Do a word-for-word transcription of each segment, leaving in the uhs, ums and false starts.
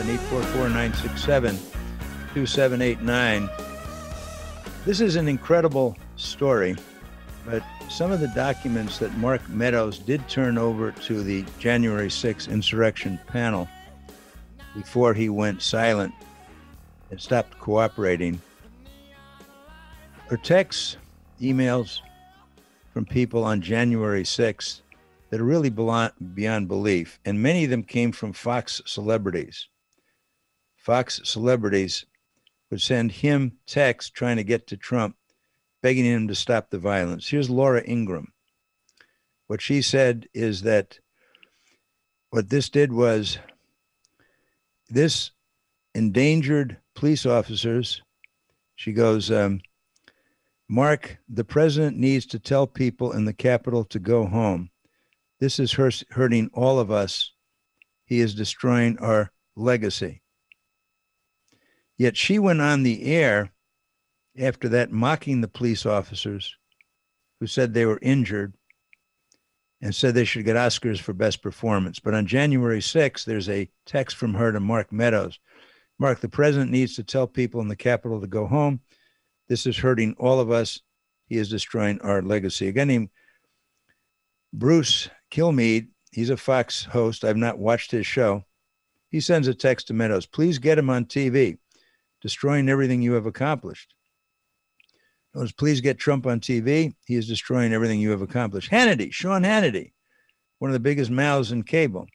seven, eight four four, nine six seven, two seven eight nine. This is an incredible story, but some of the documents that Mark Meadows did turn over to the January sixth insurrection panel before he went silent and stopped cooperating are texts, emails from people on January sixth that are really beyond belief. And many of them came from Fox celebrities. Fox celebrities would send him texts trying to get to Trump, begging him to stop the violence. Here's Laura Ingraham. What she said is that what this did was this endangered police officers. She goes, um, Mark, the president needs to tell people in the Capitol to go home. This is hurting all of us. He is destroying our legacy. Yet she went on the air after that, mocking the police officers who said they were injured and said they should get Oscars for best performance. But on January sixth, there's a text from her to Mark Meadows. Mark, the president needs to tell people in the Capitol to go home. This is hurting all of us. He is destroying our legacy. A guy named Bruce Kilmeade, he's a Fox host. I've not watched his show. He sends a text to Meadows. Please get him on T V. Destroying everything you have accomplished. Notice, please get Trump on T V. He is destroying everything you have accomplished. Hannity, Sean Hannity, one of the biggest mouths in cable,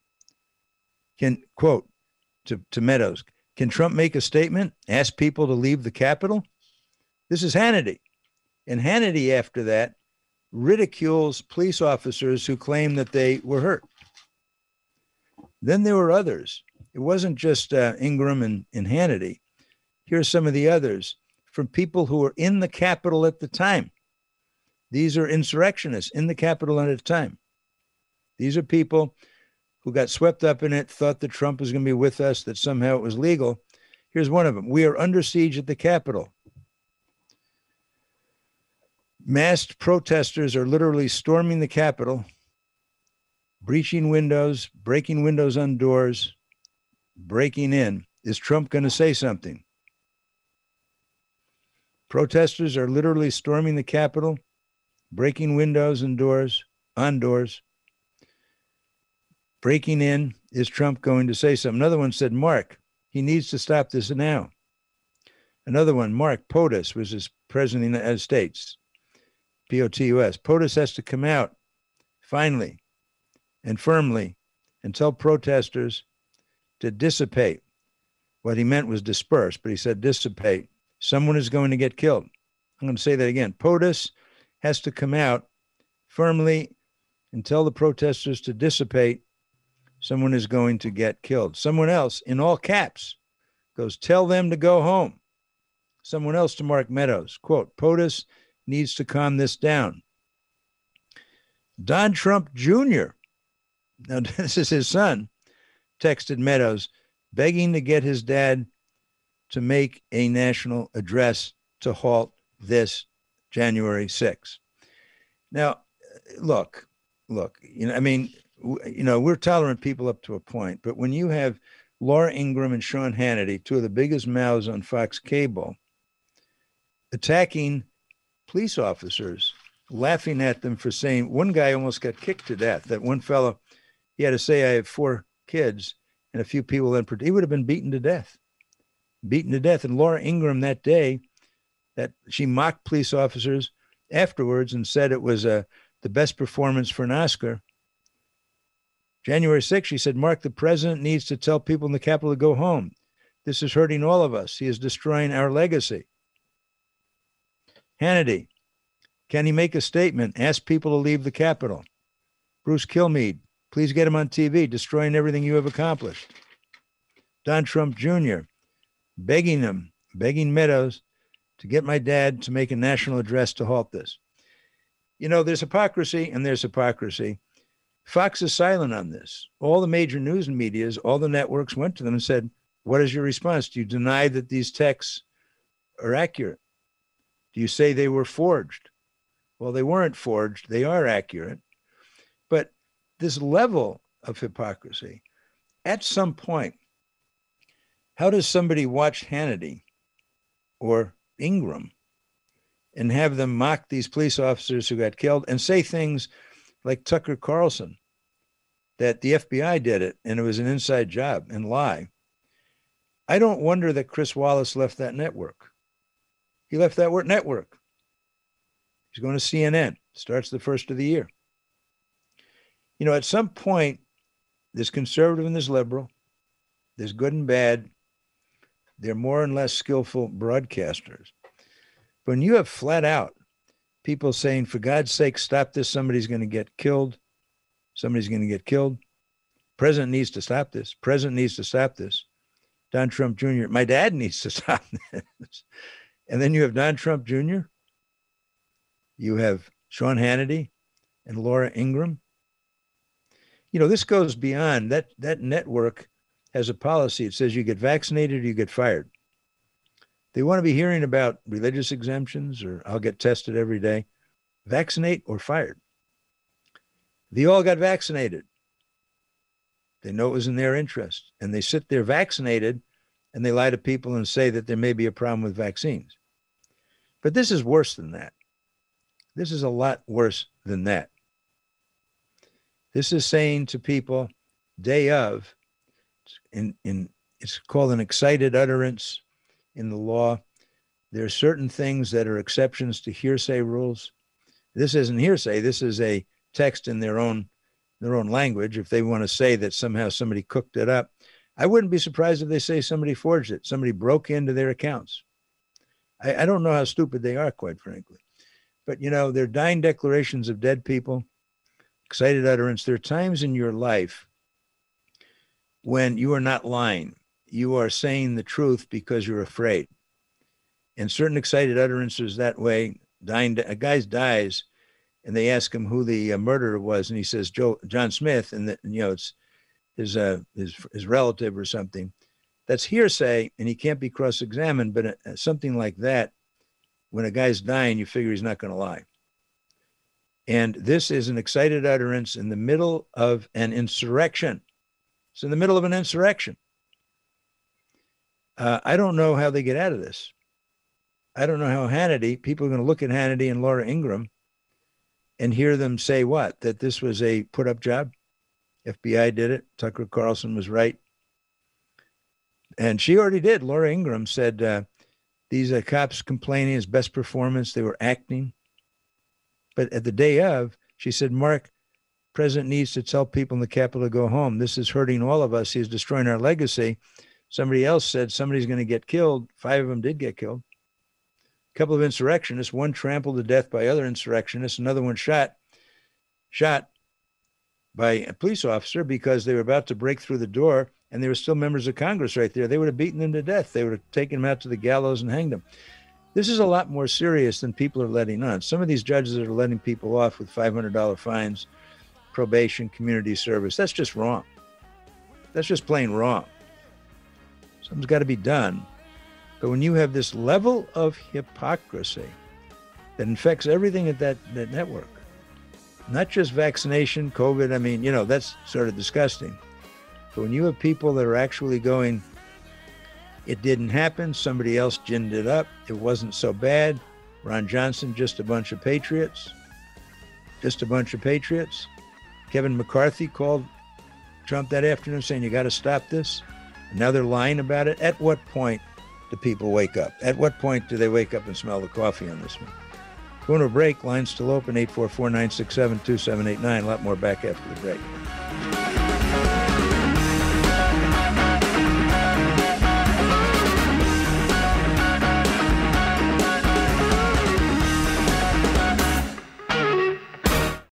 can, quote, to, to Meadows, can Trump make a statement, ask people to leave the Capitol? This is Hannity. And Hannity, after that, ridicules police officers who claim that they were hurt. Then there were others. It wasn't just uh, Ingraham and, and Hannity. Here's some of the others from people who were in the Capitol at the time. These are insurrectionists in the Capitol at the time. These are people who got swept up in it, thought that Trump was going to be with us, that somehow it was legal. Here's one of them. We are under siege at the Capitol. Masked protesters are literally storming the Capitol, breaching windows, breaking windows on doors, breaking in. Is Trump going to say something? Protesters are literally storming the Capitol, breaking windows and doors, on doors, breaking in. Is Trump going to say something? Another one said, Mark, he needs to stop this now. Another one, Mark POTUS, was his president of the United States, P O T U S. POTUS has to come out finally and firmly and tell protesters to dissipate. What he meant was disperse, but he said dissipate. Someone is going to get killed. I'm going to say that again. POTUS has to come out firmly and tell the protesters to dissipate. Someone is going to get killed. Someone else, in all caps, goes, tell them to go home. Someone else to Mark Meadows, quote, POTUS needs to calm this down. Don Trump Junior, now this is his son, texted Meadows, begging to get his dad to make a national address to halt this January sixth. Now, look, look, you know, I mean, you know, we're tolerant people up to a point, but when you have Laura Ingraham and Sean Hannity, two of the biggest mouths on Fox Cable, attacking police officers, laughing at them for saying, one guy almost got kicked to death. That one fellow, he had to say, I have four kids, and a few people then, he would have been beaten to death, beaten to death. And Laura Ingraham that day, that she mocked police officers afterwards and said it was uh, the best performance for an Oscar. January sixth, she said, Mark, the president needs to tell people in the Capitol to go home. This is hurting all of us. He is destroying our legacy. Hannity, can he make a statement? Ask people to leave the Capitol. Bruce Kilmeade, please get him on T V, destroying everything you have accomplished. Don Trump Junior, begging him, begging Meadows to get my dad to make a national address to halt this. You know, there's hypocrisy and there's hypocrisy. Fox is silent on this. All the major news medias, all the networks went to them and said, what is your response? Do you deny that these texts are accurate? Do you say they were forged? Well, they weren't forged. They are accurate. But this level of hypocrisy, at some point, How does somebody watch Hannity or Ingram and have them mock these police officers who got killed and say things like Tucker Carlson, that the F B I did it and it was an inside job, and lie? I don't wonder that Chris Wallace left that network. He left that network. He's going to C N N. Starts the first of the year. You know, at some point, there's conservative and there's liberal. There's good and bad. They're more and less skillful broadcasters. But when you have flat out people saying, for God's sake, stop this, somebody's going to get killed. Somebody's going to get killed. President needs to stop this. President needs to stop this. Don Trump Junior, my dad needs to stop this. And then you have Don Trump Junior You have Sean Hannity and Laura Ingraham. You know, this goes beyond that. That network has a policy. It says you get vaccinated or you get fired. They want to be hearing about religious exemptions or I'll get tested every day. Vaccinate or fired. They all got vaccinated. They know it was in their interest. And they sit there vaccinated and they lie to people and say that there may be a problem with vaccines. But this is worse than that. This is a lot worse than that. This is saying to people, day of, in, in it's called an excited utterance in the law. There are certain things that are exceptions to hearsay rules. This isn't hearsay. This is a text in their own their own language. If they want to say that somehow somebody cooked it up, I wouldn't be surprised if they say somebody forged it. Somebody broke into their accounts. I, I don't know how stupid they are, quite frankly. But, you know, they're dying declarations of dead people, excited utterance. There are times in your life when you are not lying. You are saying the truth because you're afraid. And certain excited utterances that way, dying, a guy dies, and they ask him who the uh, murderer was, and he says, Joe, John Smith, and, the, you know, it's his, uh, his, his relative or something. That's hearsay, and he can't be cross-examined, but uh, something like that, when a guy's dying, you figure he's not going to lie. And this is an excited utterance in the middle of an insurrection. It's in the middle of an insurrection. Uh, I don't know how they get out of this. I don't know how Hannity, people are going to look at Hannity and Laura Ingraham and hear them say what? That this was a put-up job? F B I did it. Tucker Carlson was right. And she already did. Laura Ingraham said, uh, these uh, cops complaining is best performance. They were acting. But at the day of, she said, Mark, President needs to tell people in the Capitol to go home. This is hurting all of us. He's destroying our legacy. Somebody else said somebody's going to get killed. Five of them did get killed. A couple of insurrectionists, one trampled to death by other insurrectionists, another one shot, shot by a police officer because they were about to break through the door and they were still members of Congress right there. They would have beaten them to death. They would have taken them out to the gallows and hanged them. This is a lot more serious than people are letting on. Some of these judges that are letting people off with five hundred dollars fines, probation, community service, that's just wrong. That's just plain wrong. Something's got to be done. But when you have this level of hypocrisy that infects everything at that, that network, not just vaccination, COVID, I mean, you know, that's sort of disgusting. But when you have people that are actually going, it didn't happen, somebody else ginned it up, it wasn't so bad, Ron Johnson, just a bunch of patriots, just a bunch of patriots. Kevin McCarthy called Trump that afternoon saying, you got to stop this. And now they're lying about it. At what point do people wake up? At what point do they wake up and smell the coffee on this one? Going to a break, line's still open, eight four four, nine six seven, two seven eight nine. A lot more back after the break.